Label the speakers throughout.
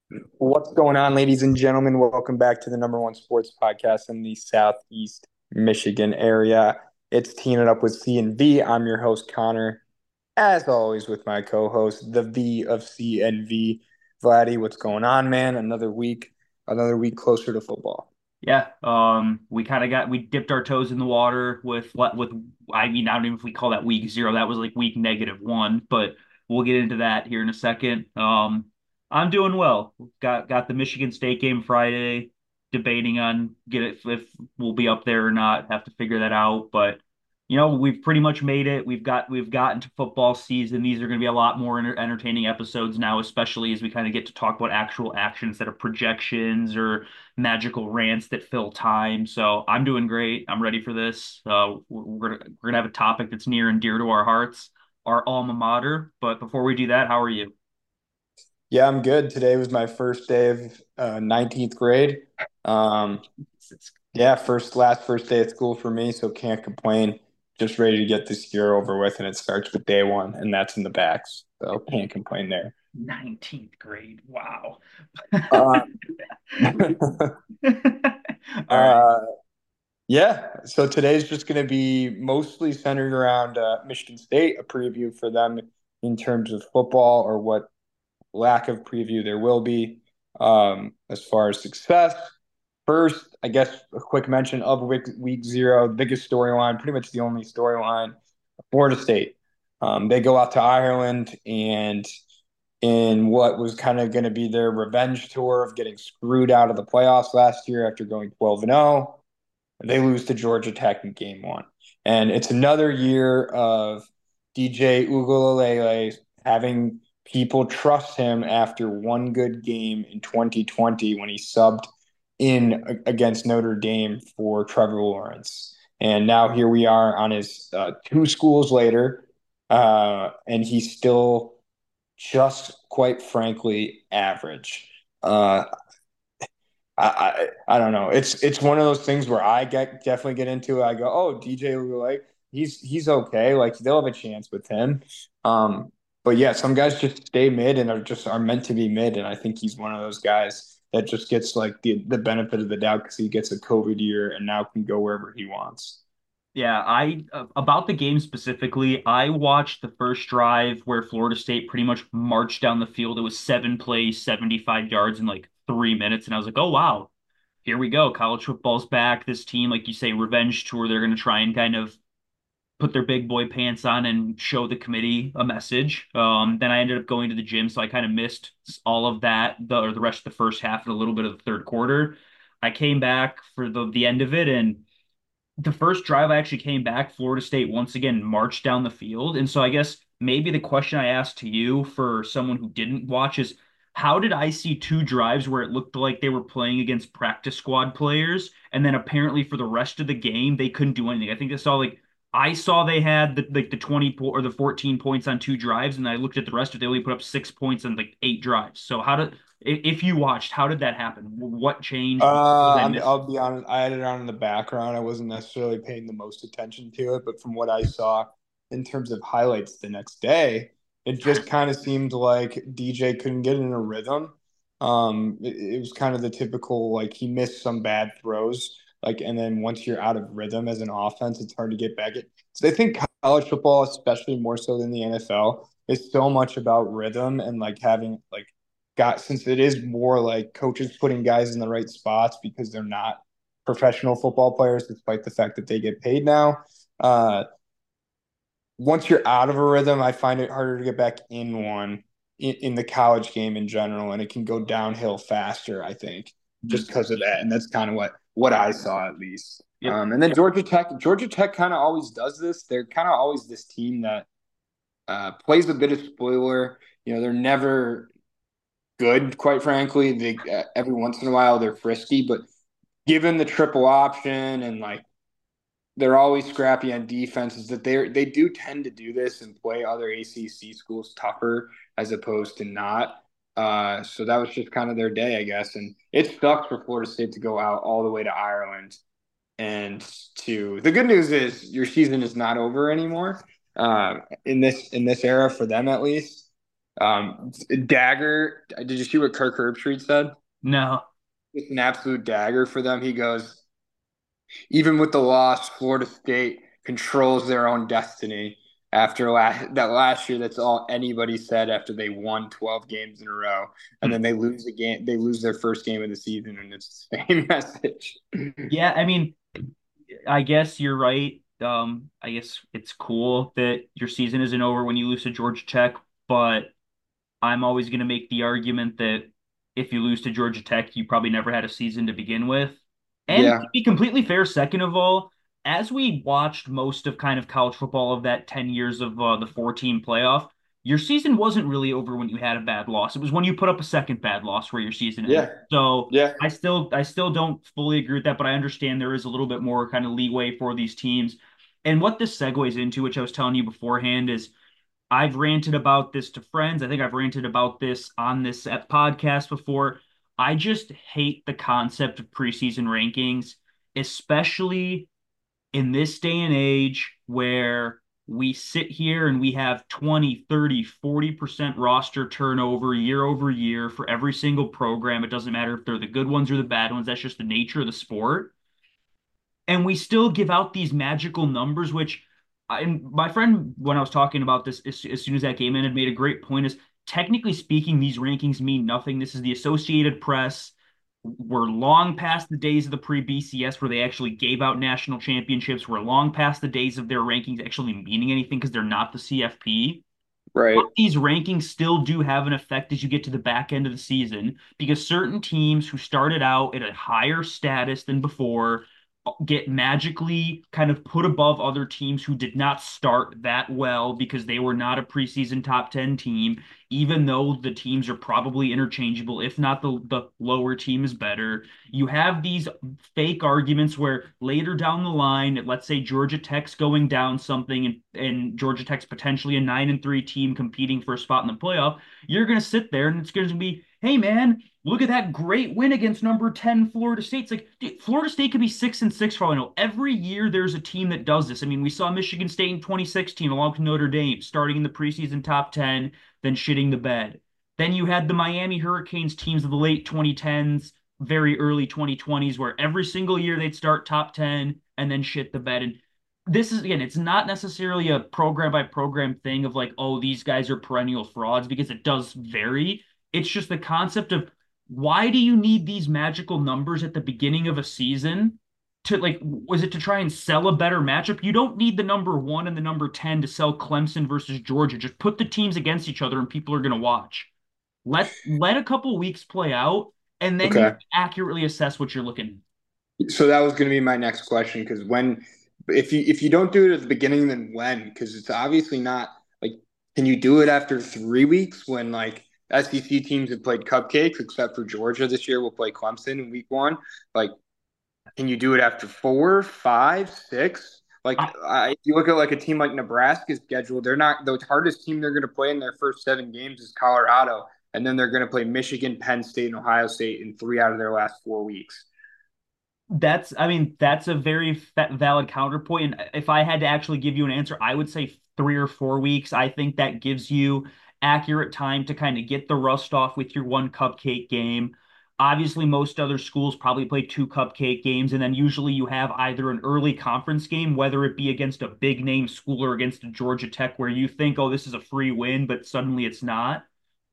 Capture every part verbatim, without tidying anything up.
Speaker 1: What's going on, ladies and gentlemen? Welcome back to the number one sports podcast in the Southeast Michigan area. It's Teeing It Up with C and V. I'm your host, Connor, as always, with my co host, the V of C and V, Vladdy. What's going on, man? Another week, another week closer to football.
Speaker 2: Yeah, um, we kind of got we dipped our toes in the water with what with I mean I don't even know if we call that week zero. That was like week negative one, but we'll get into that here in a second. Um, I'm doing well. Got got the Michigan State game Friday, debating on get it if we'll be up there or not. Have to figure that out, but you know we've pretty much made it. We've got we've gotten to football season. These are going to be a lot more enter entertaining episodes now, especially as we kind of get to talk about actual action instead of projections or magical rants that fill time. So I'm doing great. I'm ready for this. Uh, we're gonna we're gonna have a topic that's near and dear to our hearts, our alma mater. But before we do that, how are you?
Speaker 1: Yeah, I'm good. Today was my first day of uh, nineteenth grade. Um,
Speaker 2: It's,
Speaker 1: yeah, first, last, first day of school for me, so can't complain. Just ready to get this year over with, and it starts with day one, and that's in the backs. So can't complain there.
Speaker 2: nineteenth grade. Wow.
Speaker 1: Uh,
Speaker 2: All right.
Speaker 1: uh, yeah, so today's just going to be mostly centered around uh, Michigan State, a preview for them in terms of football or what lack of preview there will be um, as far as success. First, I guess a quick mention of week, week zero, the biggest storyline, pretty much the only storyline, Florida State. Um, they go out to Ireland and in what was kind of going to be their revenge tour of getting screwed out of the playoffs last year after going twelve and oh. They lose to Georgia Tech in game one. And it's another year of D J Uiagalelei having people trust him after one good game in twenty twenty when he subbed in against Notre Dame for Trevor Lawrence. And now here we are on his uh, two schools later, uh, and he's still just quite frankly average. Uh, I, I I don't know. It's it's one of those things where I get definitely get into it. I go, oh, D J like he's he's okay. Like they'll have a chance with him. Um, but yeah, some guys just stay mid and are just are meant to be mid, and I think he's one of those guys that just gets like the the benefit of the doubt because he gets a COVID year and now can go wherever he wants.
Speaker 2: Yeah, I uh, about the game specifically, I watched the first drive where Florida State pretty much marched down the field. It was seven plays, seventy-five yards in like three minutes, and I was like, "Oh wow, here we go. College football's back. This team, like you say, revenge tour. They're going to try and kind of put their big boy pants on and show the committee a message." Um, then I ended up going to the gym, so I kind of missed all of that, the or the rest of the first half and a little bit of the third quarter. I came back for the the end of it, and the first drive I actually came back, Florida State once again marched down the field. And so I guess maybe the question I asked to you for someone who didn't watch is how did I see two drives where it looked like they were playing against practice squad players, and then apparently for the rest of the game they couldn't do anything? I think I saw like I saw they had the like the twenty po or the fourteen points on two drives, and I looked at the rest of it, they only put up six points on like eight drives. So how did if you watched, how did that happen? What changed? What was
Speaker 1: Uh,
Speaker 2: I
Speaker 1: I'm,
Speaker 2: missing?
Speaker 1: I'll be honest. I had it on in the background. I wasn't necessarily paying the most attention to it, but from what I saw in terms of highlights the next day, it just kind of seemed like D J couldn't get in a rhythm. Um, it, it was kind of the typical like he missed some bad throws, like, and then once you're out of rhythm as an offense, it's hard to get back. It. So I think college football, especially more so than the N F L, is so much about rhythm and like having like got since it is more like coaches putting guys in the right spots because they're not professional football players, despite the fact that they get paid now. Uh, Once you're out of a rhythm, I find it harder to get back in one in, in the college game in general, and it can go downhill faster. I think just
Speaker 2: Mhm.
Speaker 1: because of that, and that's kind of what what I saw at least.
Speaker 2: Yep.
Speaker 1: Um, and then Georgia Tech, Georgia Tech kind of always does this. They're kind of always this team that uh, plays a bit of spoiler. You know, they're never good, quite frankly. They uh, every once in a while they're frisky, but given the triple option and like they're always scrappy on defenses, that they they do tend to do this and play other A C C schools tougher as opposed to not. Uh, so that was just kind of their day, I guess. And it sucks for Florida State to go out all the way to Ireland. And to the good news is your season is not over anymore. Uh, in this in this era for them at least. Um, dagger. Did you see what Kirk Herbstreit said?
Speaker 2: No.
Speaker 1: It's an absolute dagger for them. He goes, even with the loss, Florida State controls their own destiny. After last, that last year, that's all anybody said after they won twelve games in a row, and
Speaker 2: Hmm.
Speaker 1: then they lose the game. They lose their first game of the season, and it's the same message.
Speaker 2: Yeah, I mean, I guess you're right. Um, I guess it's cool that your season isn't over when you lose to Georgia Tech, but I'm always going to make the argument that if you lose to Georgia Tech, you probably never had a season to begin with. And to
Speaker 1: Yeah,
Speaker 2: be completely fair, second of all, as we watched most of kind of college football of that ten years of uh, the four-team playoff, your season wasn't really over when you had a bad loss. It was when you put up a second bad loss where your season ended.
Speaker 1: yeah,
Speaker 2: So
Speaker 1: yeah.
Speaker 2: I still I still don't fully agree with that, but I understand there is a little bit more kind of leeway for these teams. And what this segues into, which I was telling you beforehand, is I've ranted about this to friends. I think I've ranted about this on this podcast before. I just hate the concept of preseason rankings, especially in this day and age where we sit here and we have twenty, thirty, forty percent roster turnover year over year for every single program. It doesn't matter if they're the good ones or the bad ones. That's just the nature of the sport, and we still give out these magical numbers, which I, and my friend, when I was talking about this as, as soon as that game ended, made a great point is technically speaking, these rankings mean nothing. This is the Associated Press. We're long past the days of the pre-B C S where they actually gave out national championships. We're long past the days of their rankings actually meaning anything because they're not the C F P. But
Speaker 1: Right.
Speaker 2: these rankings still do have an effect as you get to the back end of the season because certain teams who started out at a higher status than before get magically kind of put above other teams who did not start that well because they were not a preseason top ten team, even though the teams are probably interchangeable. If not, the, the lower team is better. You have these fake arguments where later down the line, let's say Georgia Tech's going down something and, and Georgia Tech's potentially a nine and three team competing for a spot in the playoff, you're going to sit there and it's going to be, hey man, look at that great win against number ten Florida State. It's like, dude, Florida State could be six and six for all I know. Every year there's a team that does this. I mean, we saw Michigan State in twenty sixteen along with Notre Dame starting in the preseason top ten, then shitting the bed. Then you had the Miami Hurricanes teams of the late twenty tens, very early twenty twenties, where every single year they'd start top ten and then shit the bed. And this is, again, it's not necessarily a program by program thing of like, oh, these guys are perennial frauds because it does vary. It's just the concept of why do you need these magical numbers at the beginning of a season to like was it to try and sell a better matchup? You don't need the number one and the number ten to sell Clemson versus Georgia. Just put the teams against each other and people are going to watch. Let let a couple weeks play out and then you
Speaker 1: Okay.
Speaker 2: can accurately assess what you're looking.
Speaker 1: So that was going to be my next question because when, if you if you don't do it at the beginning, then when? Because it's obviously not like, can you do it after three weeks when like S E C teams have played cupcakes except for Georgia this year will play Clemson in week one? Like, can you do it after four, five, six? Like,
Speaker 2: I,
Speaker 1: I, if you look at like a team like Nebraska's schedule, they're not the hardest team they're going to play in their first seven games is Colorado, and then they're going to play Michigan, Penn State, and Ohio State in three out of their last four weeks.
Speaker 2: That's, I mean, that's a very fa valid counterpoint. And if I had to actually give you an answer, I would say three or four weeks. I think that gives you accurate time to kind of get the rust off with your one cupcake game. Obviously, most other schools probably play two cupcake games, and then usually you have either an early conference game, whether it be against a big name school or against a Georgia Tech, where you think, oh, this is a free win, but suddenly it's not.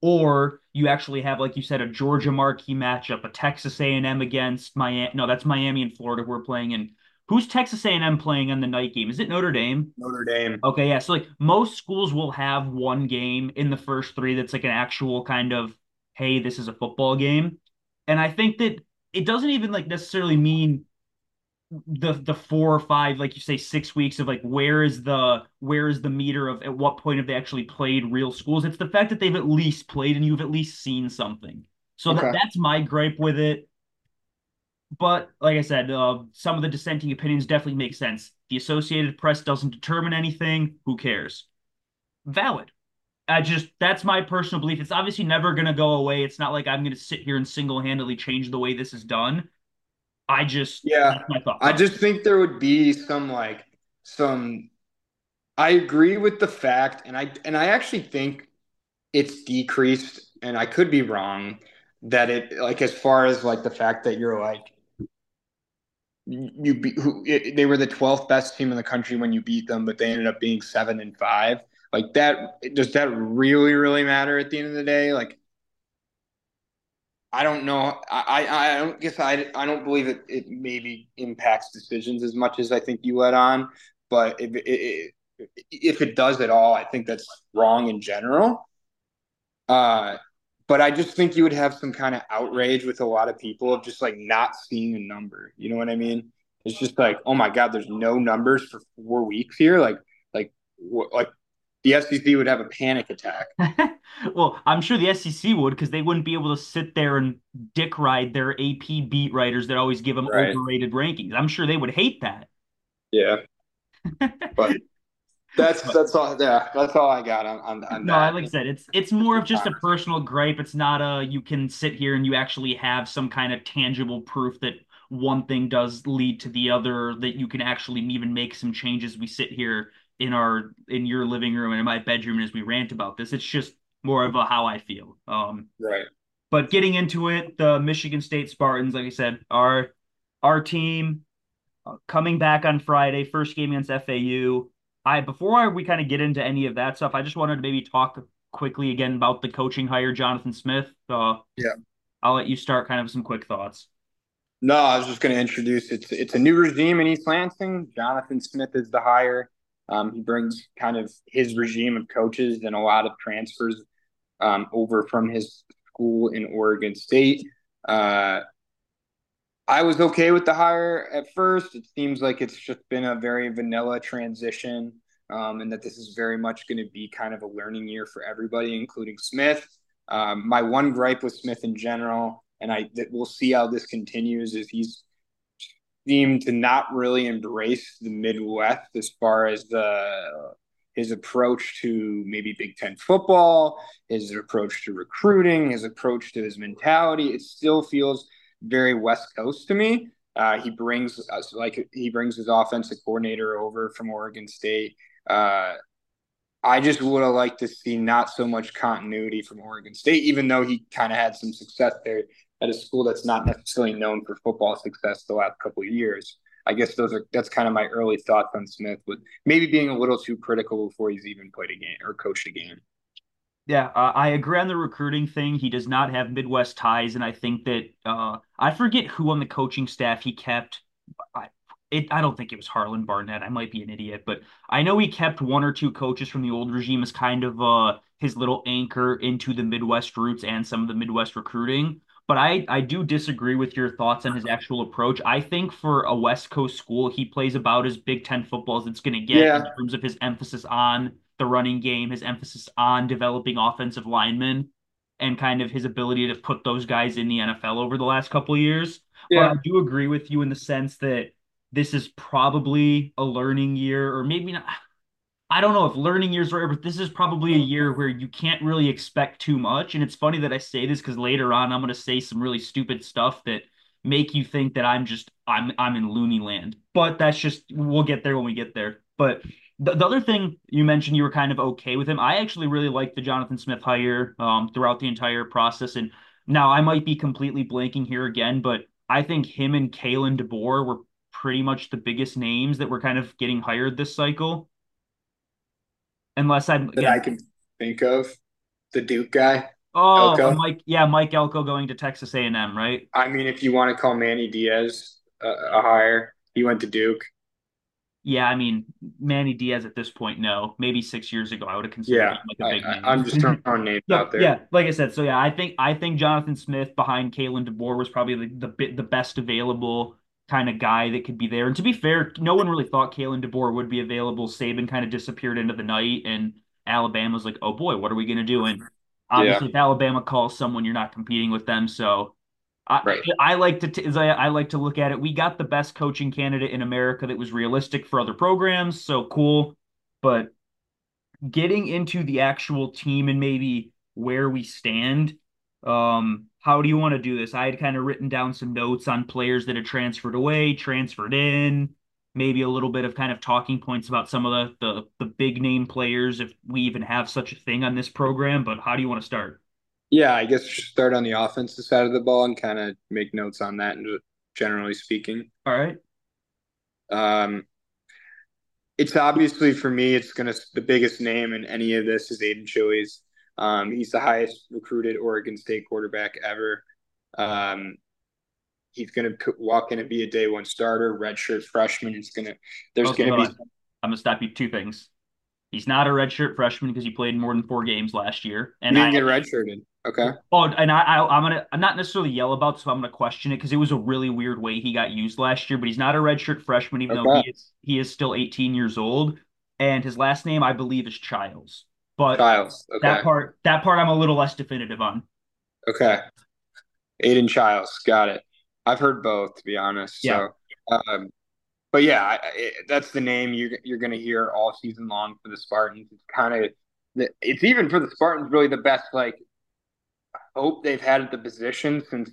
Speaker 2: Or you actually have, like you said, a Georgia marquee matchup, a Texas A and M against Miami. No, that's Miami and Florida who are playing. And who's Texas A and M playing on the night game? Is it Notre Dame?
Speaker 1: Notre Dame.
Speaker 2: Okay, yeah. So like most schools will have one game in the first three that's like an actual kind of, hey, this is a football game. And I think that it doesn't even like necessarily mean the the four or five, like you say, six weeks of like where is the where is the meter of at what point have they actually played real schools? It's the fact that they've at least played and you've at least seen something. So that
Speaker 1: Okay.
Speaker 2: that's my gripe with it. But like I said, uh, some of the dissenting opinions definitely make sense. The Associated Press doesn't determine anything. Who cares? Valid. I just that's my personal belief. It's obviously never going to go away. It's not like I'm going to sit here and single-handedly change the way this is done. I just
Speaker 1: Yeah,
Speaker 2: that's my thought
Speaker 1: I
Speaker 2: process.
Speaker 1: just think there would be some like some. I agree with the fact, and I and I actually think it's decreased, and I could be wrong, that it like as far as like the fact that you're like you beat who it, they were the twelfth best team in the country when you beat them, but they ended up being seven and five. Like that, does that really, really matter at the end of the day? Like, I don't know. I, I, I don't guess I, I don't believe it, it maybe impacts decisions as much as I think you let on. But if it, if it does at all, I think that's wrong in general. Uh, but I just think you would have some kind of outrage with a lot of people of just like not seeing a number. You know what I mean? It's just like, oh my God, there's no numbers for four weeks here. Like, like, like the S E C would have a panic attack.
Speaker 2: Well, I'm sure the S E C would because they wouldn't be able to sit there and dick ride their A P beat writers that always give them
Speaker 1: Right.
Speaker 2: overrated rankings. I'm sure they would hate that.
Speaker 1: Yeah. But that's
Speaker 2: But
Speaker 1: that's all. Yeah, that's all I got on on, on
Speaker 2: no, I-
Speaker 1: that.
Speaker 2: like I said, it's it's
Speaker 1: Just
Speaker 2: more
Speaker 1: a
Speaker 2: of just a
Speaker 1: conversation.
Speaker 2: personal gripe. It's not a you can sit here and you actually have some kind of tangible proof that one thing does lead to the other, that you can actually even make some changes. We sit here in our in your living room and in my bedroom as we rant about this. It's just more of a how I feel. Um,
Speaker 1: Right.
Speaker 2: but getting into it, the Michigan State Spartans, like I said, are our team uh, coming back on Friday, first game against F A U. I before I, we kind of get into any of that stuff, I just wanted to maybe talk quickly again about the coaching hire, Jonathan Smith. Uh,
Speaker 1: Yeah.
Speaker 2: I'll let you start kind of some quick thoughts.
Speaker 1: No, I was just going to introduce it's it's a new regime in East Lansing. Jonathan Smith is the hire. Um, he brings kind of his regime of coaches and a lot of transfers um, over from his school in Oregon State. Uh, I was okay with the hire at first. It seems like it's just been a very vanilla transition, um, and that this is very much going to be kind of a learning year for everybody, including Smith. Um, my one gripe with Smith in general, and I that we'll see how this continues, is he's seemed to not really embrace the Midwest as far as the his approach to maybe Big Ten football, his approach to recruiting, his approach to his mentality. It still feels very West Coast to me. Uh, he brings us like he brings his offensive coordinator over from Oregon State. Uh, I just would have liked to see not so much continuity from Oregon State, even though he kind of had some success there at a school that's not necessarily known for football success the last couple of years. I guess those are that's kind of my early thoughts on Smith, with maybe being a little too critical before he's even played a game or coached a game.
Speaker 2: Yeah, uh, I agree on the recruiting thing. He does not have Midwest ties, and I think that uh, I forget who on the coaching staff he kept. I, it, I don't think it was Harlan Barnett. I might be an idiot, but I know he kept one or two coaches from the old regime as kind of uh, his little anchor into the Midwest roots and some of the Midwest recruiting. But I, I do disagree with your thoughts on his actual approach. I think for a West Coast school, he plays about as Big Ten football as it's going to get in
Speaker 1: Yeah,
Speaker 2: terms of his emphasis on the running game, his emphasis on developing offensive linemen, and kind of his ability to put those guys in the N F L over the last couple of years. But I
Speaker 1: yeah,
Speaker 2: do agree with you in the sense that this is probably a learning year, or maybe not. I don't know if learning years are, but this is probably a year where you can't really expect too much. And it's funny that I say this because later on I'm going to say some really stupid stuff that make you think that I'm just I'm I'm in loony land. But that's just we'll get there when we get there. But the, the other thing you mentioned you were kind of okay with him. I actually really liked the Jonathan Smith hire um throughout the entire process. And now I might be completely blanking here again, but I think him and Kalen DeBoer were pretty much the biggest names that were kind of getting hired this cycle. Unless I'm
Speaker 1: that I
Speaker 2: again,
Speaker 1: can think of. The Duke guy,
Speaker 2: oh,
Speaker 1: Elko.
Speaker 2: Mike, yeah, Mike Elko going to Texas A and M, right?
Speaker 1: I mean, if you want to call Manny Diaz a, a hire, he went to Duke.
Speaker 2: Yeah, I mean, Manny Diaz at this point, no. Maybe six years ago, I would have considered
Speaker 1: Yeah,
Speaker 2: him like a
Speaker 1: I,
Speaker 2: big
Speaker 1: I, I'm
Speaker 2: name.
Speaker 1: just throwing names
Speaker 2: Yeah,
Speaker 1: out there.
Speaker 2: yeah. Like I said, so yeah, I think I think Jonathan Smith behind Kalen DeBoer was probably the the, bit, the best available kind of guy that could be there. And to be fair, no one really thought Kalen DeBoer would be available. Saban kind of disappeared into the night, and Alabama was like, "Oh boy, what are we gonna do?" And
Speaker 1: Yeah,
Speaker 2: obviously, if Alabama calls someone, you're not competing with them. So I
Speaker 1: right.
Speaker 2: I like to t as I, I like to look at it. We got the best coaching candidate in America that was realistic for other programs, so cool. But getting into the actual team and maybe where we stand, um, how do you want to do this? I had kind of written down some notes on players that had transferred away, transferred in. maybe a little bit of kind of talking points about some of the the, the big name players, if we even have such a thing on this program. But how do you want to start?
Speaker 1: Yeah, I guess just start on the offensive side of the ball and kind of make notes on that, and generally speaking.
Speaker 2: All right.
Speaker 1: Um, it's obviously for me, it's gonna the biggest name in any of this is Aiden Chili's. Um, he's the highest recruited Oregon State quarterback ever. Um, he's gonna walk in and be a day one starter, redshirt freshman. It's gonna there's
Speaker 2: Okay,
Speaker 1: gonna
Speaker 2: hold
Speaker 1: be
Speaker 2: on. I'm gonna stop you. Two things. He's not a redshirt freshman because he played more than four games last year,
Speaker 1: he
Speaker 2: and
Speaker 1: didn't
Speaker 2: I
Speaker 1: get redshirted. Okay,
Speaker 2: oh, and I, I I'm gonna I'm not necessarily yell about, so I'm gonna question it because it was a really weird way he got used last year. But he's not a redshirt freshman, even though he
Speaker 1: okay,
Speaker 2: is he is still eighteen years old, and his last name I believe is Childs. But
Speaker 1: Childs.
Speaker 2: that
Speaker 1: Okay,
Speaker 2: part that part I'm a little less definitive on.
Speaker 1: okay. Aiden Childs, got it. I've heard both, to be honest.
Speaker 2: Yeah,
Speaker 1: So, um, but yeah, I, I, that's the name you're you're going to hear all season long for the Spartans. It's kind of it's even for the Spartans really the best like hope they've had at the position since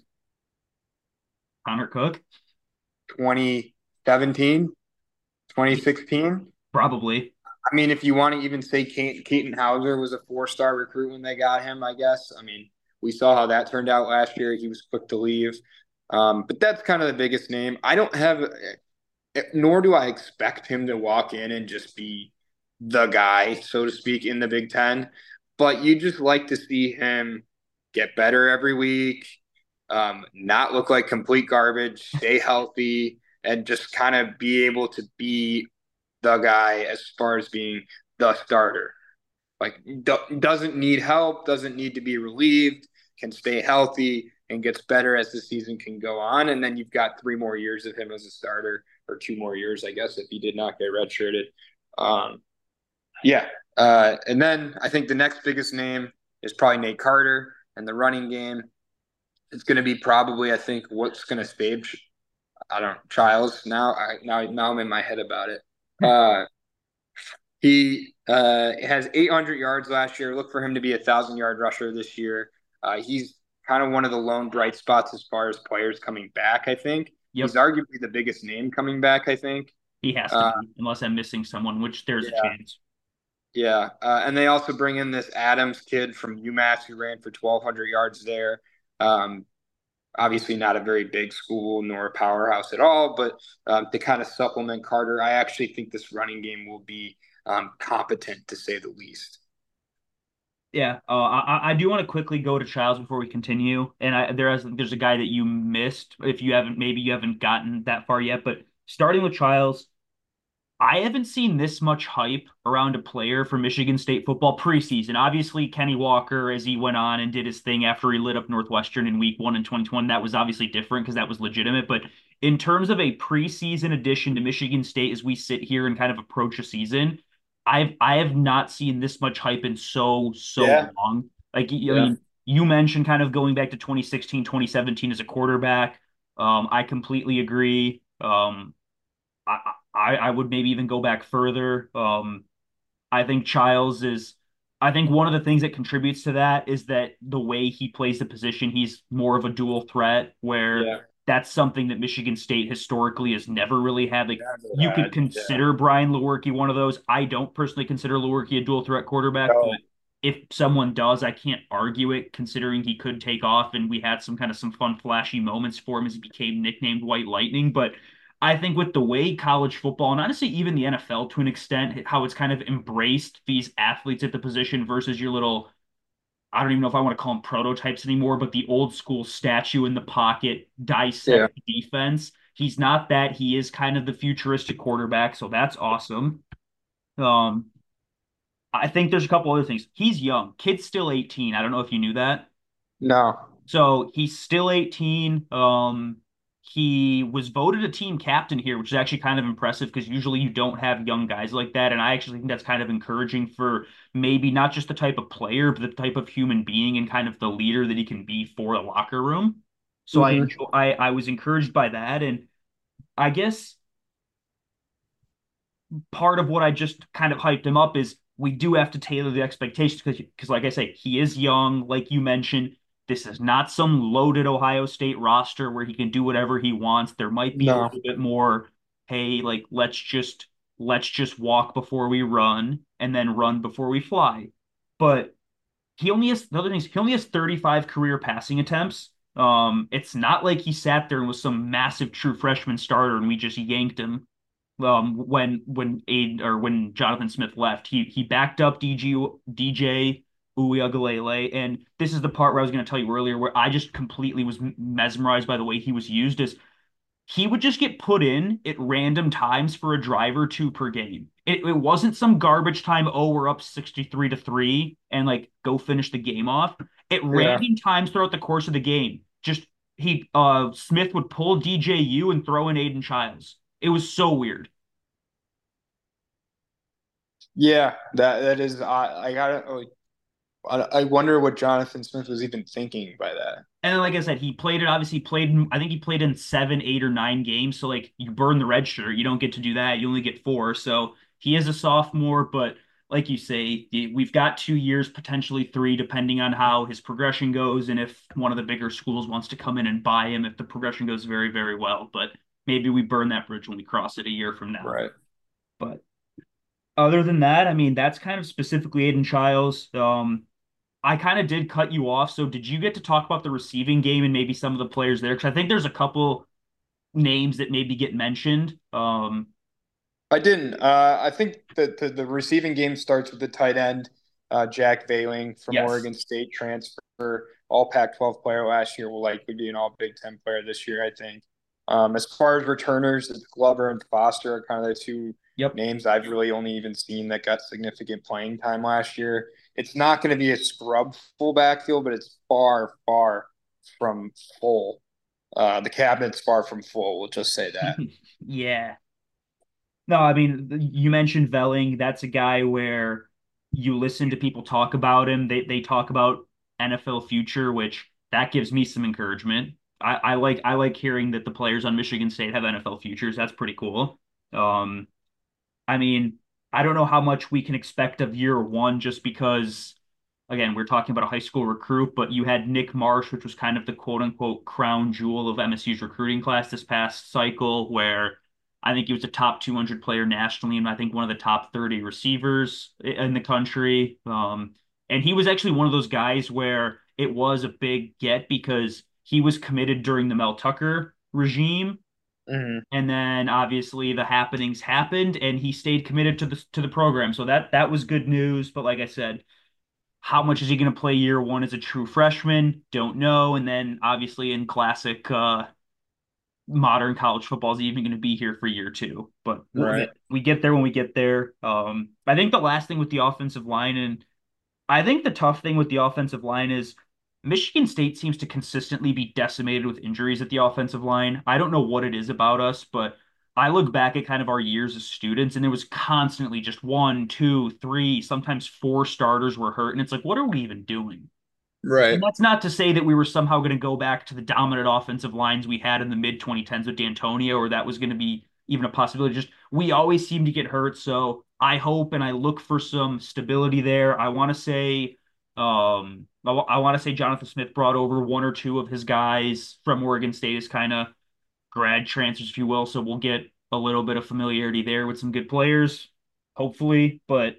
Speaker 2: Connor Cook,
Speaker 1: twenty seventeen, twenty sixteen.
Speaker 2: probably.
Speaker 1: I mean, if you want to even say Keaton Hauser was a four star recruit when they got him, I guess. I mean, we saw how that turned out last year. He was quick to leave. Um, but that's kind of the biggest name. I don't have nor do I expect him to walk in and just be the guy, so to speak, in the Big Ten. But you just like to see him get better every week, um, not look like complete garbage, stay healthy, and just kind of be able to be the guy as far as being the starter. Like, do- doesn't need help, doesn't need to be relieved, can stay healthy, and gets better as the season can go on. And then you've got three more years of him as a starter, or two more years, I guess, if he did not get redshirted. Um, yeah. Uh, and then I think the next biggest name is probably Nate Carter and the running game. It's going to be probably, I think, what's going to stage. I don't know, Childs. Now, I, now, now I'm in my head about it. Uh, he uh, has eight hundred yards last year. Look for him to be a thousand yard rusher this year. Uh, he's kind of one of the lone bright spots as far as players coming back. I think he's
Speaker 2: Yep,
Speaker 1: arguably the biggest name coming back. I think.
Speaker 2: he has to
Speaker 1: Uh,
Speaker 2: be, unless I'm missing someone, which there's a
Speaker 1: yeah,
Speaker 2: chance.
Speaker 1: yeah. Uh, and they also bring in this Adams kid from UMass who ran for twelve hundred yards there. Um, obviously, not a very big school nor a powerhouse at all, but um, to kind of supplement Carter, I actually think this running game will be um, competent to say the least.
Speaker 2: Yeah, uh, I I do want to quickly go to Childs before we continue, and I there is there's a guy that you missed if you haven't maybe you haven't gotten that far yet, but starting with Childs, I haven't seen this much hype around a player for Michigan State football preseason. Obviously, Kenny Walker, as he went on and did his thing after he lit up Northwestern in week one in twenty twenty, that was obviously different because that was legitimate. But in terms of a preseason addition to Michigan State as we sit here and kind of approach a season, I've I have not seen this much hype in so, so
Speaker 1: Yeah,
Speaker 2: long. Like, I
Speaker 1: yeah.
Speaker 2: mean, you mentioned kind of going back to twenty sixteen, twenty seventeen as a quarterback. Um, I completely agree. Um, I, I I would maybe even go back further. Um, I think Childs is. I think one of the things that contributes to that is that the way he plays the position, he's more of a dual threat, where
Speaker 1: Yeah.
Speaker 2: that's something that Michigan State historically has never really had. Like
Speaker 1: Never
Speaker 2: you could
Speaker 1: had. Yeah.
Speaker 2: consider Brian Lewerke one of those. I don't personally consider Lewerke a dual threat quarterback, but
Speaker 1: So
Speaker 2: if someone does, I can't argue it, considering he could take off, and we had some kind of some fun, flashy moments for him as he became nicknamed White Lightning. But I think with the way college football and honestly even the N F L to an extent, how it's kind of embraced these athletes at the position versus your little, I don't even know if I want to call them prototypes anymore, but the old school statue in the pocket,
Speaker 1: yeah.
Speaker 2: dissect defense. He's not that. He is kind of the futuristic quarterback, so that's awesome. Um, I think there's a couple other things. He's young. Kid's still eighteen. I don't know if you knew that.
Speaker 1: No.
Speaker 2: So he's still eighteen. Um, he was voted a team captain here, which is actually kind of impressive because usually you don't have young guys like that. And I actually think that's kind of encouraging for maybe not just the type of player, but the type of human being and kind of the leader that he can be for a locker room. So I
Speaker 1: Hmm.
Speaker 2: enjoy, I, I was encouraged by that. And I guess part of what I just kind of hyped him up is we do have to tailor the expectations because, because like I say, he is young, like you mentioned. This is not some loaded Ohio State roster where he can do whatever he wants. There might be a
Speaker 1: No.
Speaker 2: little bit more. hey, like let's just let's just walk before we run and then run before we fly. But he only has the other thing is he only has thirty-five career passing attempts. Um, it's not like he sat there and was some massive true freshman starter and we just yanked him um when when Aid or when Jonathan Smith left. He he backed up D G D J Uiagalelei, and this is the part where I was going to tell you earlier where I just completely was mesmerized by the way he was used as he would just get put in at random times for a drive or two per game. It, it wasn't some garbage time, oh, we're up sixty-three to three and like go finish the game off. At
Speaker 1: Yeah.
Speaker 2: random times throughout the course of the game, just he uh Smith would pull D J U and throw in Aiden Childs. It was so weird.
Speaker 1: Yeah, that that is I I gotta like, I I wonder what Jonathan Smith was even thinking by that.
Speaker 2: And then, like I said, he played it. Obviously, played. I think he played in seven, eight, or nine games. So, like, you burn the red shirt. You don't get to do that. You only get four. So he is a sophomore, but like you say, we've got two years, potentially three, depending on how his progression goes, and if one of the bigger schools wants to come in and buy him, if the progression goes very, very well. But maybe we burn that bridge when we cross it a year from now.
Speaker 1: Right.
Speaker 2: But other than that, I mean, that's kind of specifically Aiden Childs. Um, I kind of did cut you off. So did you get to talk about the receiving game and maybe some of the players there? Because I think there's a couple names that maybe get mentioned. Um,
Speaker 1: I didn't. Uh, I think that the, the receiving game starts with the tight end, uh, Jack Veiling from
Speaker 2: yes.
Speaker 1: Oregon State transfer, all Pac twelve player last year, will likely be an all Big Ten player this year, I think. Um, as far as returners, it's Glover and Foster are kind of the two
Speaker 2: Yep.
Speaker 1: names I've really only even seen that got significant playing time last year. It's not going to be a scrub full backfield, but it's far, far from full. Uh, the cabinet's far from full. We'll just say that.
Speaker 2: Yeah. No, I mean, you mentioned Velling. That's a guy where you listen to people talk about him. They they talk about N F L future, which that gives me some encouragement. I, I like I like hearing that the players on Michigan State have N F L futures. That's pretty cool. Um, I mean, I don't know how much we can expect of year one just because, again, we're talking about a high school recruit, but you had Nick Marsh, which was kind of the quote unquote crown jewel of M S U's recruiting class this past cycle, where I think he was a top two hundred player nationally and I think one of the top thirty receivers in the country. Um, and he was actually one of those guys where it was a big get because he was committed during the Mel Tucker regime,
Speaker 1: Mhm.
Speaker 2: and then obviously the happenings happened and he stayed committed to the to the program. So that that was good news. But like I said, how much is he going to play year one as a true freshman? Don't know. And then obviously in classic uh modern college football is even going to be here for year two. But we'll
Speaker 1: Right.
Speaker 2: get we get there when we get there. Um I think the last thing with the offensive line, and I think the tough thing with the offensive line is Michigan State seems to consistently be decimated with injuries at the offensive line. I don't know what it is about us, but I look back at kind of our years as students, and there was constantly just one, two, three, sometimes four starters were hurt. And it's like, what are we even doing? And
Speaker 1: Right.
Speaker 2: that's not to say that we were somehow going to go back to the dominant offensive lines we had in the mid twenty tens with D'Antonio, or that was going to be even a possibility. Just we always seem to get hurt. So I hope and I look for some stability there. I want to say, um, I, I want to say Jonathan Smith brought over one or two of his guys from Oregon State as kind of grad transfers, if you will. So we'll get a little bit of familiarity there with some good players, hopefully. But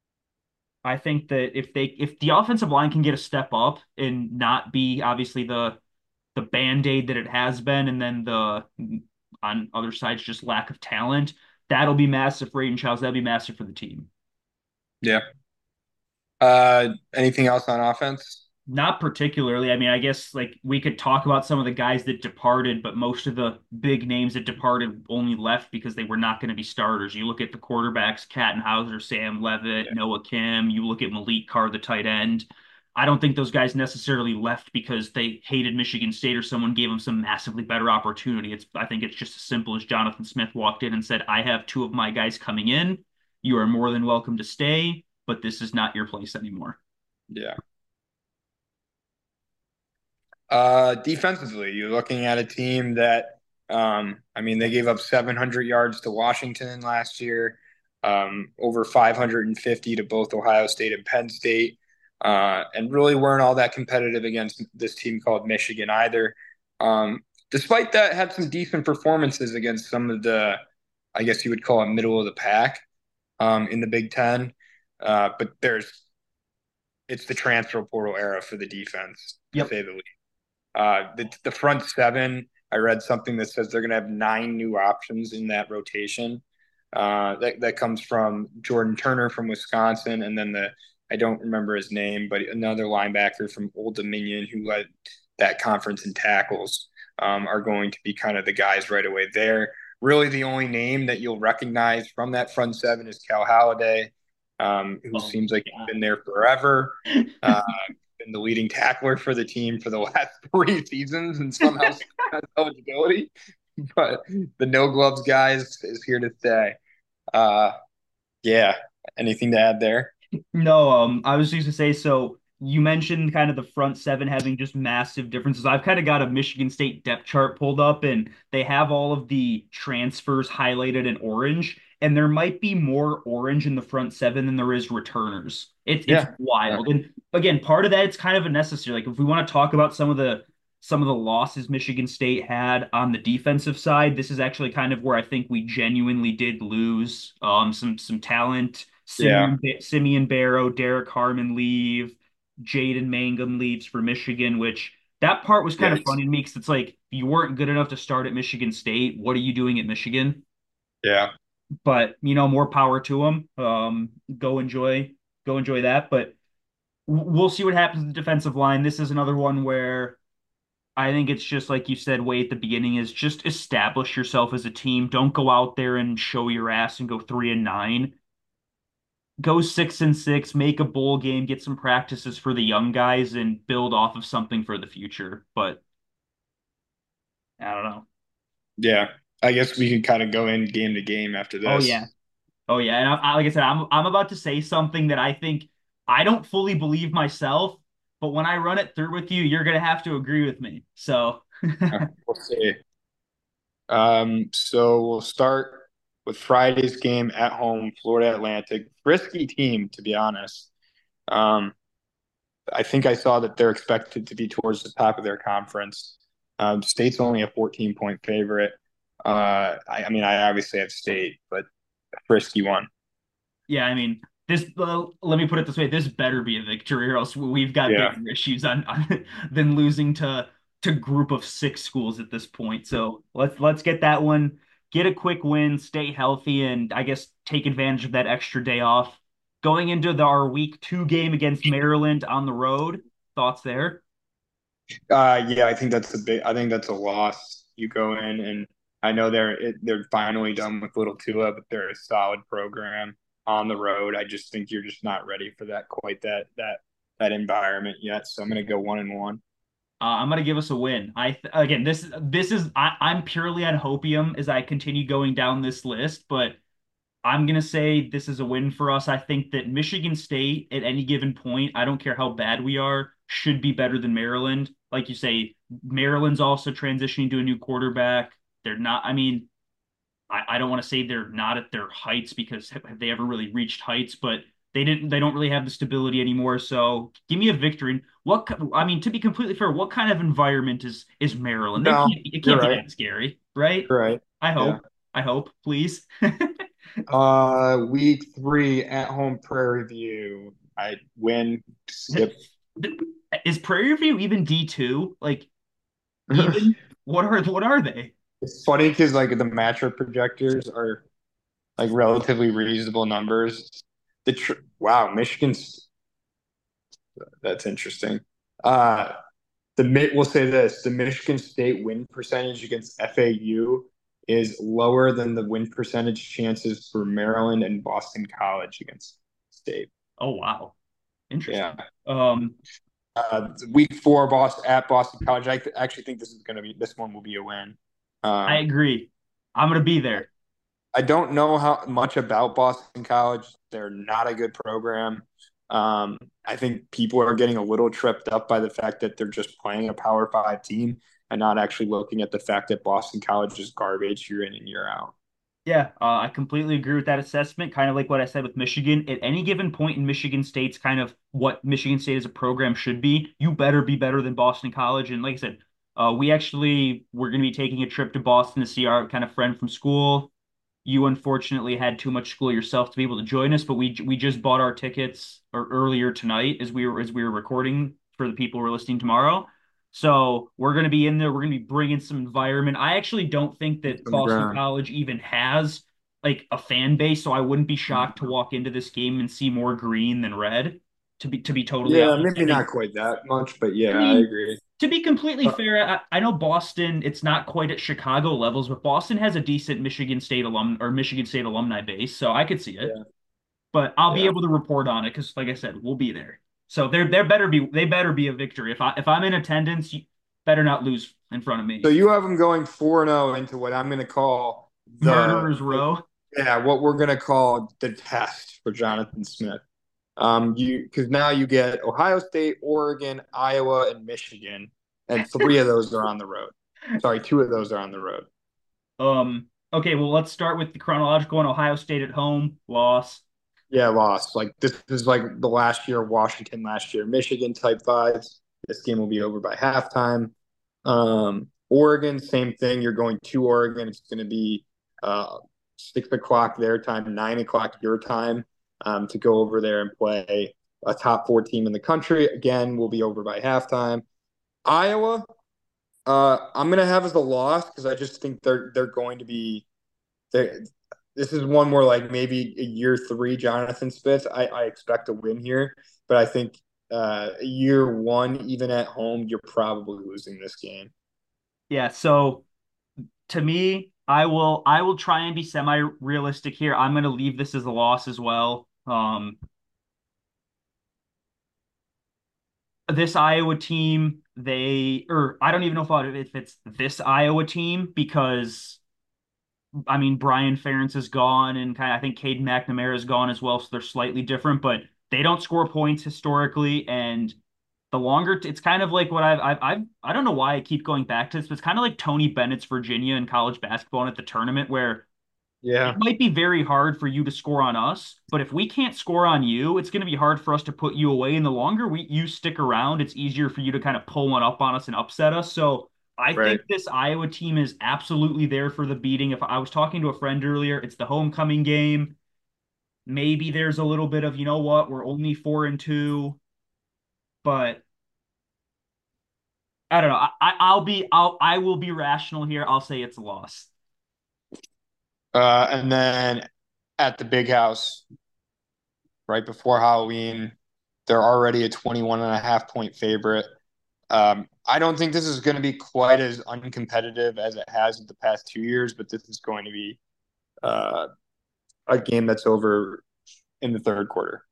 Speaker 2: I think that if they if the offensive line can get a step up and not be obviously the the band-aid that it has been, and then the on other sides just lack of talent, that'll be massive for Aiden Childs. That'll be massive for the team.
Speaker 1: Yeah. Uh, anything else on offense?
Speaker 2: Not particularly. I mean, I guess like we could talk about some of the guys that departed, but most of the big names that departed only left because they were not going to be starters. You look at the quarterbacks, Kattenhauser, Sam Levitt,
Speaker 1: Yeah.
Speaker 2: Noah Kim. You look at Malik Carr, the tight end. I don't think those guys necessarily left because they hated Michigan State or someone gave them some massively better opportunity. It's I think it's just as simple as Jonathan Smith walked in and said, "I have two of my guys coming in. You are more than welcome to stay, but this is not your place anymore."
Speaker 1: Yeah. Uh, defensively, you're looking at a team that, um, I mean, they gave up seven hundred yards to Washington last year, um, over five hundred fifty to both Ohio State and Penn State, uh, and really weren't all that competitive against this team called Michigan either. Um, despite that, had some decent performances against some of the I guess you would call it middle of the pack um, in the Big Ten. Uh, but there's it's the transfer portal era for the defense, to
Speaker 2: Yep.
Speaker 1: say the least. Uh, the the front seven, I read something that says they're going to have nine new options in that rotation. Uh, that that comes from Jordan Turner from Wisconsin, and then the I don't remember his name, but another linebacker from Old Dominion who led that conference in tackles um, are going to be kind of the guys right away there. Really, the only name that you'll recognize from that front seven is Cal Haladay, um, who
Speaker 2: Oh,
Speaker 1: seems like he's
Speaker 2: yeah.
Speaker 1: been there forever. Uh, been the leading tackler for the team for the last three seasons and somehow has eligibility. But the no gloves guys is here to stay. Uh, yeah. Anything to add there?
Speaker 2: No, um, I was just to say, so you mentioned kind of the front seven having just massive differences. I've kind of got a Michigan State depth chart pulled up, and they have all of the transfers highlighted in orange, and there might be more orange in the front seven than there is returners. It's it's
Speaker 1: Yeah. Yeah.
Speaker 2: wild. And again, part of that it's kind of a necessary. Like if we want to talk about some of the some of the losses Michigan State had on the defensive side, this is actually kind of where I think we genuinely did lose um some some talent.
Speaker 1: Yeah.
Speaker 2: Simeon, Simeon Barrow, Derek Harmon leave, Jaden Mangum leaves for Michigan, which that part was kind
Speaker 1: Yeah.
Speaker 2: of funny to me because it's like if you weren't good enough to start at Michigan State, what are you doing at Michigan?
Speaker 1: Yeah.
Speaker 2: But you know, more power to them. Um, go enjoy, go enjoy that. But we'll see what happens with the defensive line. This is another one where I think it's just like you said way at the beginning is just establish yourself as a team. Don't go out there and show your ass and go three and nine. Go six and six, make a bowl game, get some practices for the young guys, and build off of something for the future. But I don't know.
Speaker 1: Yeah. I guess we can kind of go in game to game after
Speaker 2: Oh yeah,
Speaker 1: this.
Speaker 2: oh yeah. And I, I, like I said, I'm I'm about to say something that I think I don't fully believe myself, but when I run it through with you, you're gonna have to agree with me. So
Speaker 1: Uh, We'll see. Um, so we'll start with Friday's game at home, Florida Atlantic. Risky team, to be honest. Um, I think I saw that they're expected to be towards the top of their conference. Um, State's only a fourteen point favorite. Uh, I, I mean, I obviously have State, but a risky one.
Speaker 2: yeah, I mean, this. Uh, let me put it this way: this better be a victory, or else we've got
Speaker 1: Yeah.
Speaker 2: bigger issues on, on than losing to to group of six schools at this point. So let's let's get that one, get a quick win, stay healthy, and I guess take advantage of that extra day off. Going into the, our week two game against Maryland on the road. Thoughts there?
Speaker 1: Uh, yeah, I think that's a big. I think that's a loss. You go in, and I know they're it, they're finally done with Little Tua, but they're a solid program on the road. I just think you're just not ready for that quite that that that environment yet. So I'm gonna go one and one.
Speaker 2: Uh, I'm gonna give us a win. I th again, this this is I, I'm purely on hopium as I continue going down this list, but I'm gonna say this is a win for us. I think that Michigan State at any given point, I don't care how bad we are, should be better than Maryland. Like you say, Maryland's also transitioning to a new quarterback. They're not, I mean, I, I don't want to say they're not at their heights because have, have they ever really reached heights, but they didn't they don't really have the stability anymore. So give me a victory. And what I mean, to be completely fair, what kind of environment is is Maryland? They
Speaker 1: No,
Speaker 2: can't it
Speaker 1: you're
Speaker 2: can't be
Speaker 1: right.
Speaker 2: that scary, right?
Speaker 1: You're right.
Speaker 2: I
Speaker 1: Yeah.
Speaker 2: hope. I hope, please.
Speaker 1: Uh, week three at home Prairie View. I win. Skip.
Speaker 2: Is Prairie View even D two? Like even what are what are they?
Speaker 1: It's funny because like the matchup projectors are like relatively reasonable numbers. The tr wow, Michigan's that's interesting. Uh, the mid we'll say this: the Michigan State win percentage against F A U is lower than the win percentage chances for Maryland and Boston College against State.
Speaker 2: Oh wow.
Speaker 1: Yeah.
Speaker 2: Interesting. Um
Speaker 1: Uh, week four, Boston at Boston College. I th actually think this is going to be this one will be a win.
Speaker 2: I
Speaker 1: Um,
Speaker 2: agree. I'm gonna be there.
Speaker 1: I don't know how much about Boston College. They're not a good program. Um, I think people are getting a little tripped up by the fact that they're just playing a Power Five team and not actually looking at the fact that Boston College is garbage year in and year out.
Speaker 2: Yeah, uh, I completely agree with that assessment. Kind of like what I said with Michigan. At any given point in Michigan State's kind of what Michigan State as a program should be, you better be better than Boston College. And like I said, uh, we actually we're going to be taking a trip to Boston to see our kind of friend from school. You unfortunately had too much school yourself to be able to join us, but we we just bought our tickets or earlier tonight as we were as we were recording for the people who are listening tomorrow. So we're going to be in there. We're going to be bringing some environment. I actually don't think
Speaker 1: Boots
Speaker 2: that
Speaker 1: on the
Speaker 2: Boston
Speaker 1: ground.
Speaker 2: College even has like a fan base, so I wouldn't be shocked to walk into this game and see more green than red. To be to be totally
Speaker 1: Yeah,
Speaker 2: honest, I
Speaker 1: maybe
Speaker 2: think
Speaker 1: not quite that much, but
Speaker 2: I
Speaker 1: yeah, I
Speaker 2: mean,
Speaker 1: agree.
Speaker 2: to be completely
Speaker 1: Uh,
Speaker 2: fair, I, I know Boston, it's not quite at Chicago levels, but Boston has a decent Michigan State alum or Michigan State alumni base, so I could see it.
Speaker 1: yeah,
Speaker 2: But I'll be
Speaker 1: yeah.
Speaker 2: able to report on it because, like I said, we'll be there. So there, there better be they better be a victory. If I if I'm in attendance, you better not lose in front of
Speaker 1: So
Speaker 2: me.
Speaker 1: you have them going four and zero into what I'm going to call the,
Speaker 2: Murderers
Speaker 1: the
Speaker 2: row.
Speaker 1: yeah, what we're going to call the test for Jonathan Smith. Um, you because now you get Ohio State, Oregon, Iowa, and Michigan, and three of those are on the road. Sorry, two of those are on the road.
Speaker 2: Um. Okay, well, let's start with the chronological one. Ohio State at home, loss.
Speaker 1: Yeah, lost. Like this is like the last year of Washington last year. Michigan type vibes. This game will be over by halftime. Um, Oregon, same thing. You're going to Oregon. It's going to be uh, six o'clock their time, nine o'clock your time, um, to go over there and play a top four team in the country. Again, will be over by halftime. Iowa, uh, I'm going to have as a loss because I just think they're they're going to be they this is one more like maybe a year three Jonathan Smith. I, I expect a win here, but I think uh, year one, even at home, you're probably losing this game.
Speaker 2: Yeah, so to me, I will I will try and be semi-realistic here. I'm going to leave this as a loss as well. Um, this Iowa team, they or I don't even know if if it's this Iowa team because I mean Brian Ferentz is gone and kind of I think Caden McNamara is gone as well, so they're slightly different, but they don't score points historically, and the longer it's kind of like what I've I've, I've I don't know why I keep going back to this, but it's kind of like Tony Bennett's Virginia in college basketball and at the tournament where it
Speaker 1: Yeah,
Speaker 2: might be very hard for you to score on us, but if we can't score on you, it's going to be hard for us to put you away. And the longer we you stick around, it's easier for you to kind of pull one up on us and upset us. So I
Speaker 1: right.
Speaker 2: think this Iowa team is absolutely there for the beating. If I was talking to a friend earlier, it's the homecoming game. Maybe there's a little bit of, you know what, we're only four and two, but I don't know. I, I I'll be I'll I will be rational here. I'll say it's a loss.
Speaker 1: Uh, and then at the big house, right before Halloween, they're already a twenty-one and a half point favorite. Um, I don't think this is going to be quite as uncompetitive as it has in the past two years, but this is going to be uh, a game that's over in the third quarter.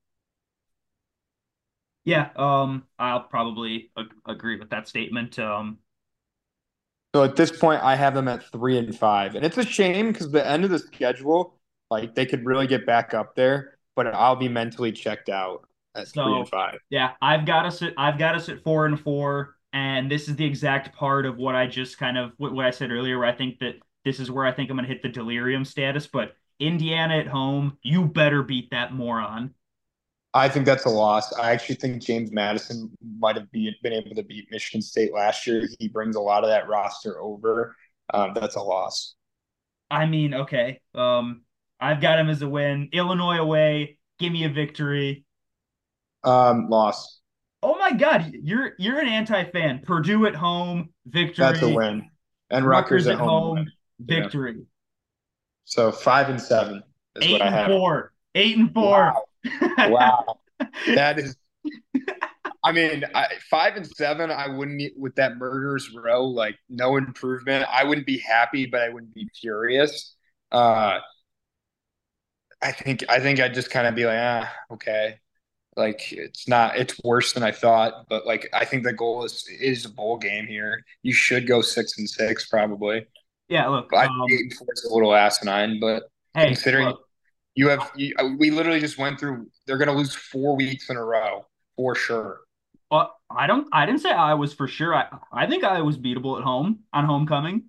Speaker 2: Yeah, um, I'll probably ag agree with that statement. Um,
Speaker 1: So at this point, I have them at three and five, and it's a shame because the end of the schedule, like they could really get back up there, but I'll be mentally checked out at three and
Speaker 2: so
Speaker 1: five.
Speaker 2: yeah, I've got us at I've got us at four and four, and this is the exact part of what I just kind of what, what I said earlier, where I think that this is where I think I'm gonna hit the delirium status. But Indiana at home, you better beat that moron.
Speaker 1: I think that's a loss. I actually think James Madison might have be, been able to beat Michigan State last year. He brings a lot of that roster over. Um, that's a loss.
Speaker 2: I mean, okay, um, I've got him as a win. Illinois away, give me a victory.
Speaker 1: Um, loss.
Speaker 2: Oh my God, you're you're an anti-fan. Purdue at home,
Speaker 1: That's a
Speaker 2: victory.
Speaker 1: win. And Rutgers
Speaker 2: Rutgers
Speaker 1: at
Speaker 2: at
Speaker 1: home win.
Speaker 2: home,
Speaker 1: Yeah.
Speaker 2: victory.
Speaker 1: So five and seven is what
Speaker 2: Eight
Speaker 1: I
Speaker 2: and
Speaker 1: have.
Speaker 2: four. Eight and four.
Speaker 1: Wow. Wow. That is I mean, I, five and seven, I wouldn't with that murderers row, like no improvement. I wouldn't be happy, but I wouldn't be furious. Uh, I think I think I'd just kind of be like, ah, okay. Like it's not, it's worse than I thought, but like I think the goal is is a bowl game here. You should go six and six probably.
Speaker 2: Yeah, look,
Speaker 1: But I think eight
Speaker 2: um,
Speaker 1: and four is a little asinine, but
Speaker 2: hey,
Speaker 1: considering
Speaker 2: look,
Speaker 1: you have, you, we literally just went through. They're going to lose four weeks in a row for sure.
Speaker 2: uh, I don't I didn't say I was for sure. I I think I was beatable at home on homecoming.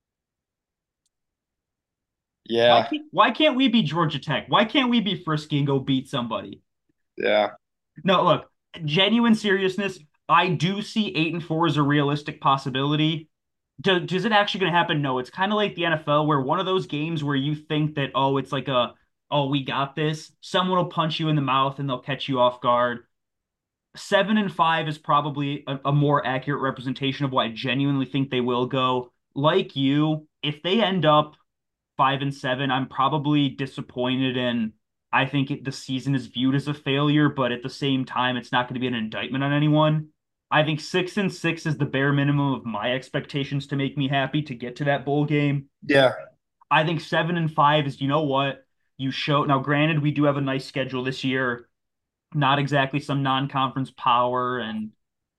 Speaker 2: Why
Speaker 1: Yeah,
Speaker 2: can't why can't we be Georgia Tech? Why can't we be Frisky and go beat somebody?
Speaker 1: yeah.
Speaker 2: No, look, genuine seriousness, I do see eight and four as a realistic possibility. do, does it actually going to happen? No, it's kind of like the N F L where one of those games where you think that, oh, it's like a, oh, we got this. Someone will punch you in the mouth and they'll catch you off guard. Seven and five is probably a, a more accurate representation of what I genuinely think they will go. Like you, if they end up five and seven, I'm probably disappointed, and I think it, the season is viewed as a failure, but at the same time, it's not going to be an indictment on anyone. I think six and six is the bare minimum of my expectations to make me happy to get to that bowl game.
Speaker 1: Yeah.
Speaker 2: I think seven and five is, you know what? You show now, granted, we do have a nice schedule this year, not exactly some non-conference power, and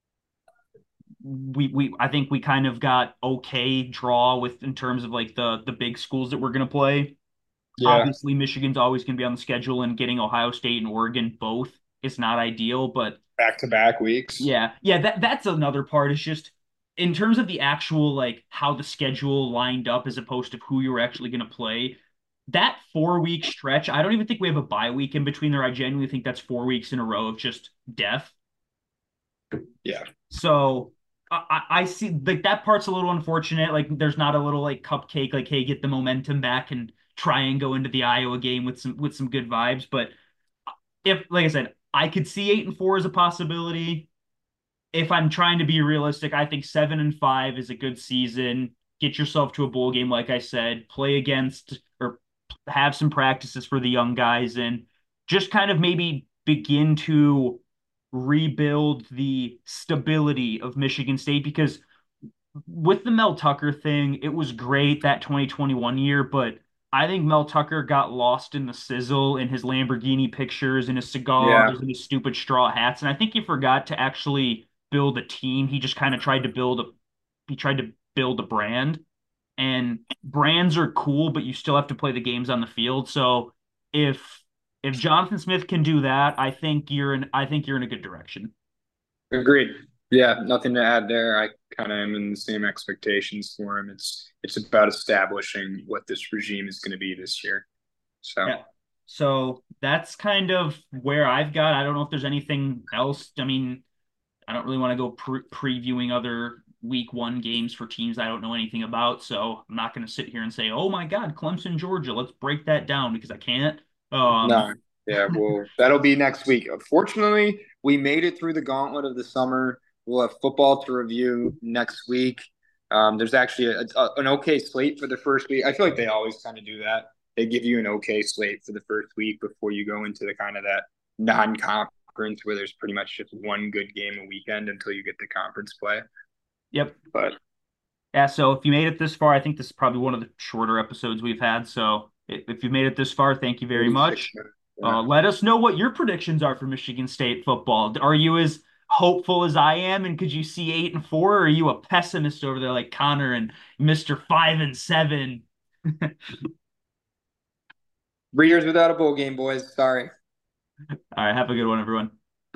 Speaker 2: we we I think we kind of got okay draw with in terms of like the the big schools that we're gonna play.
Speaker 1: Yeah.
Speaker 2: Obviously, Michigan's always going to be on the schedule, and getting Ohio State and Oregon both is not ideal. But
Speaker 1: Back to back weeks.
Speaker 2: yeah, yeah, that that's another part. Is just in terms of the actual like how the schedule lined up as opposed to who you were actually going to play. That four week stretch, I don't even think we have a bye week in between there. I genuinely think that's four weeks in a row of just death.
Speaker 1: Yeah.
Speaker 2: So I, I see like that part's a little unfortunate. Like there's not a little like cupcake, like, hey, get the momentum back and try and go into the Iowa game with some with some good vibes. But if, like I said, I could see eight and four as a possibility. If I'm trying to be realistic, I think seven and five is a good season. Get yourself to a bowl game, like I said, play against or have some practices for the young guys and just kind of maybe begin to rebuild the stability of Michigan State because with the Mel Tucker thing, it was great that twenty twenty-one year, but I think Mel Tucker got lost in the sizzle in his Lamborghini pictures and his
Speaker 1: Yeah.
Speaker 2: cigars and his stupid straw hats. And I think he forgot to actually build a team. He just kind of tried to build a he tried to build a brand. And brands are cool, but you still have to play the games on the field. So if if Jonathan Smith can do that, I think you're in I think you're in a good direction.
Speaker 1: Agreed. Yeah, nothing to add there. I kind of am in the same expectations for him. It's it's about establishing what this regime is going to be this year. So
Speaker 2: Yeah. So that's kind of where I've got. I don't know if there's anything else. I mean, I don't really want to go pre previewing other week one games for teams I don't know anything about. So I'm not going to sit here and say, oh my God, Clemson, Georgia, let's break that down because I can't. Um,
Speaker 1: no, yeah, well, that'll be next week. Fortunately, we made it through the gauntlet of the summer. We'll have football to review next week. Um, there's actually a, a, an okay slate for the first week. I feel like they always kind of do that. They give you an okay slate for the first week before you go into the kind of that non-conference where there's pretty much just one good game a weekend until you get to conference play.
Speaker 2: yep.
Speaker 1: But
Speaker 2: Yeah. So if you made it this far, I think this is probably one of the shorter episodes we've had. So if if you made it this far, thank you very
Speaker 1: thirty-six
Speaker 2: much.
Speaker 1: minutes. Yeah.
Speaker 2: Uh, let us know what your predictions are for Michigan State football. Are you as hopeful as I am, and could you see eight and four, or are you a pessimist over there like Connor and Mister Five and Seven?
Speaker 1: Three years without a bowl game, boys. Sorry.
Speaker 2: All right, have a good one, everyone.